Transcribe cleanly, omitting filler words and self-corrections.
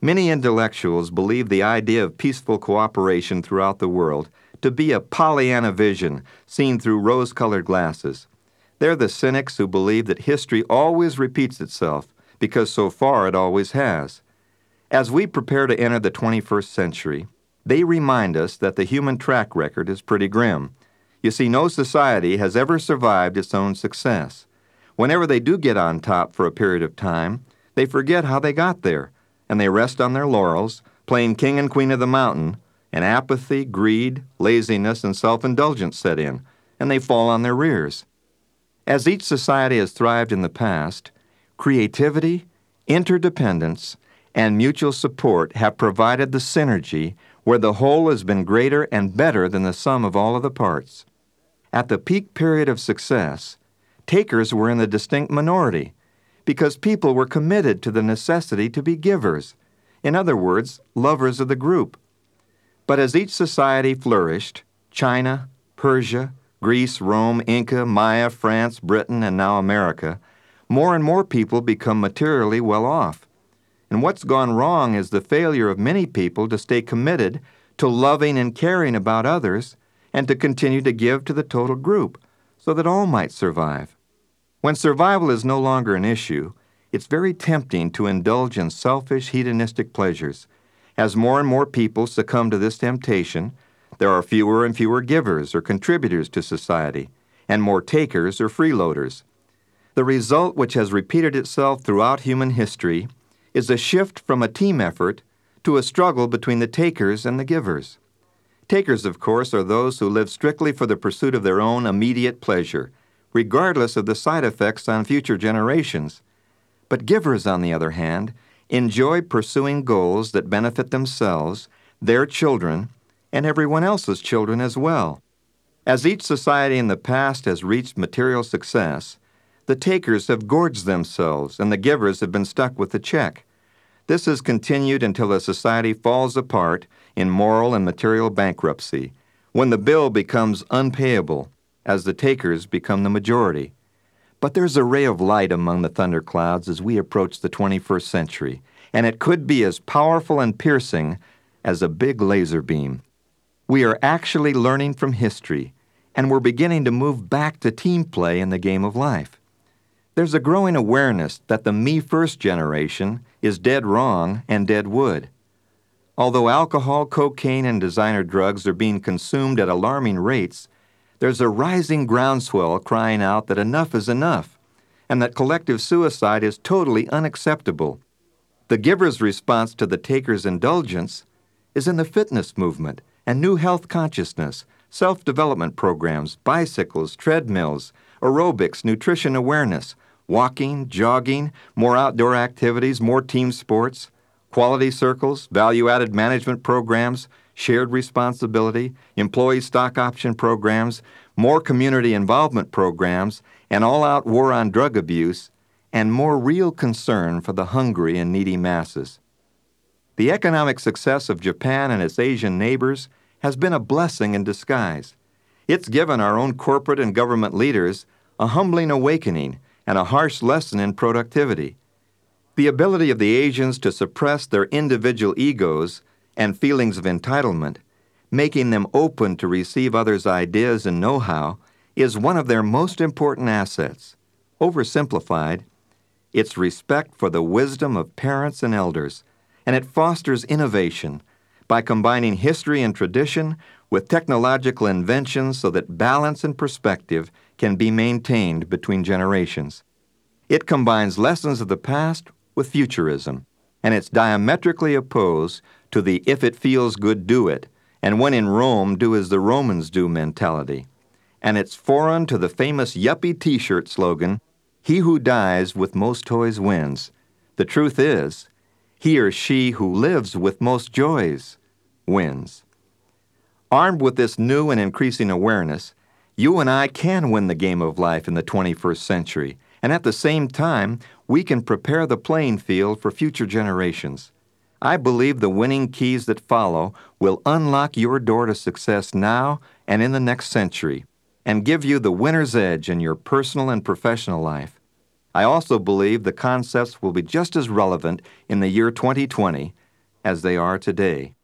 Many intellectuals believe the idea of peaceful cooperation throughout the world to be a Pollyanna vision seen through rose-colored glasses. They're the cynics who believe that history always repeats itself because so far it always has. As we prepare to enter the 21st century, they remind us that the human track record is pretty grim. You see, no society has ever survived its own success. Whenever they do get on top for a period of time, they forget how they got there, and they rest on their laurels, playing king and queen of the mountain, and apathy, greed, laziness, and self-indulgence set in, and they fall on their rears. As each society has thrived in the past, creativity, interdependence, and mutual support have provided the synergy where the whole has been greater and better than the sum of all of the parts. At the peak period of success, takers were in the distinct minority because people were committed to the necessity to be givers, in other words, lovers of the group. But as each society flourished, China, Persia, Greece, Rome, Inca, Maya, France, Britain, and now America, more and more people become materially well off. And what's gone wrong is the failure of many people to stay committed to loving and caring about others and to continue to give to the total group so that all might survive. When survival is no longer an issue, it's very tempting to indulge in selfish, hedonistic pleasures. As more and more people succumb to this temptation, there are fewer and fewer givers or contributors to society, and more takers or freeloaders. The result, which has repeated itself throughout human history, is a shift from a team effort to a struggle between the takers and the givers. Takers, of course, are those who live strictly for the pursuit of their own immediate pleasure, regardless of the side effects on future generations. But givers, on the other hand, enjoy pursuing goals that benefit themselves, their children, and everyone else's children as well. As each society in the past has reached material success, the takers have gorged themselves and the givers have been stuck with the check. This has continued until a society falls apart in moral and material bankruptcy, when the bill becomes unpayable as the takers become the majority. But there's a ray of light among the thunderclouds as we approach the 21st century, and it could be as powerful and piercing as a big laser beam. We are actually learning from history, and we're beginning to move back to team play in the game of life. There's a growing awareness that the me-first generation is dead wrong and dead wood. Although alcohol, cocaine, and designer drugs are being consumed at alarming rates, there's a rising groundswell crying out that enough is enough, and that collective suicide is totally unacceptable. The giver's response to the taker's indulgence is in the fitness movement and new health consciousness, self-development programs, bicycles, treadmills, aerobics, nutrition awareness, walking, jogging, more outdoor activities, more team sports, quality circles, value-added management programs, shared responsibility, employee stock option programs, more community involvement programs, an all-out war on drug abuse, and more real concern for the hungry and needy masses. The economic success of Japan and its Asian neighbors has been a blessing in disguise. It's given our own corporate and government leaders a humbling awakening and a harsh lesson in productivity. The ability of the Asians to suppress their individual egos and feelings of entitlement, making them open to receive others' ideas and know-how, is one of their most important assets. Oversimplified, it's respect for the wisdom of parents and elders, and it fosters innovation by combining history and tradition with technological inventions so that balance and perspective can be maintained between generations. It combines lessons of the past with futurism, and it's diametrically opposed to the if it feels good, do it, and when in Rome, do as the Romans do mentality. And it's foreign to the famous yuppie t-shirt slogan, he who dies with most toys wins. The truth is, he or she who lives with most joys wins. Armed with this new and increasing awareness, you and I can win the game of life in the 21st century, and at the same time, we can prepare the playing field for future generations. I believe the winning keys that follow will unlock your door to success now and in the next century, and give you the winner's edge in your personal and professional life. I also believe the concepts will be just as relevant in the year 2020 as they are today.